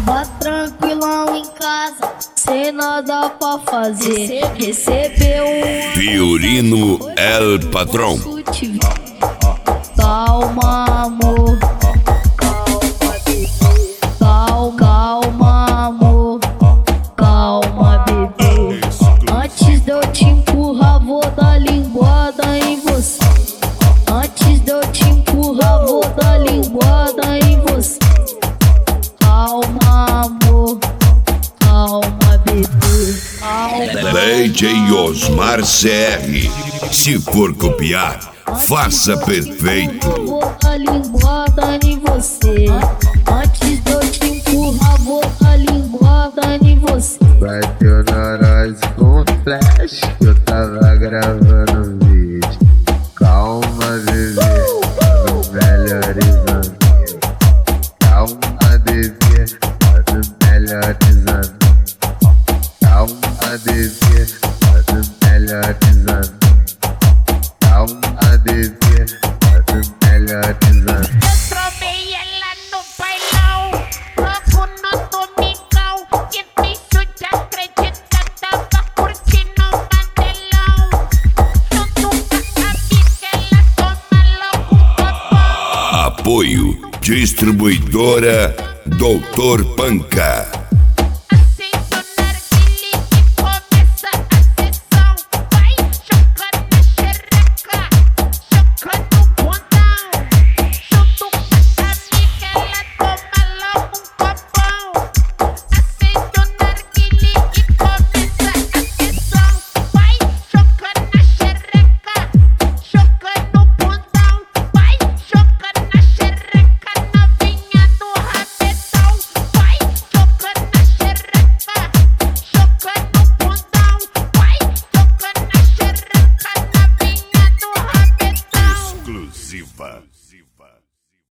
Tava tranquilão em casa, sem nada pra fazer. Recebeu um Fiorino El Patrão. Calma, amor. Calma, amor. Calma, bebê. Antes de eu te empurrar, vou dar linguada em você. Antes de eu te empurrar, vou dar linguada em você. Calma, amor. Calma, bebê. Calma. DJ Osmar CR. Se for copiar, faça perfeito. Eu vou dar linguada em você. Antes de eu te empurrar, vou dar linguada em você. Bateu na nós com flash, que eu tava gravando vídeo. Calma, bebê, no melhores amigos. Calma, bebê, no melhores amigos. Calma, bebê, no melhores amigos. Calma, bebê, no melhores amigos. Eu trovei ela no bailão, logo no domingão. Difícil de acreditar, tava curtindo o mandelão. Junto com a amiga, ela toma logo um copão. Apoio Distribuidora Doutor Panca. Acende o narguilé e começa a sessão. Vai jogando na xereca, jogando o bundão. Junto com a amiga, ela toma logo um copão. Acende o narguilé e começa a sessão. Vai jogando na xereca, jogando o bundão. Vai jogando na xereca, novinha do rabetão. Vai jogando na xereca, jogando o bundão. Vai jogando na xereca, novinha do rabetão. Exclusiva.